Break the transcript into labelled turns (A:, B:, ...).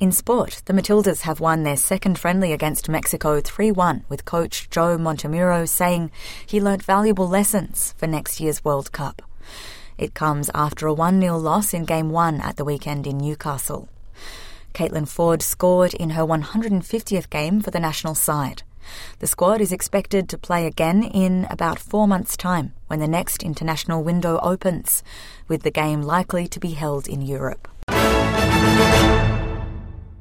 A: In sport, the Matildas have won their second friendly against Mexico 3-1, with coach Joe Montemuro saying he learnt valuable lessons for next year's World Cup. It comes after a 1-0 loss in Game 1 at the weekend in Newcastle. Caitlin Foord scored in her 150th game for the national side. The squad is expected to play again in about 4 months' time, when the next international window opens, with the game likely to be held in Europe.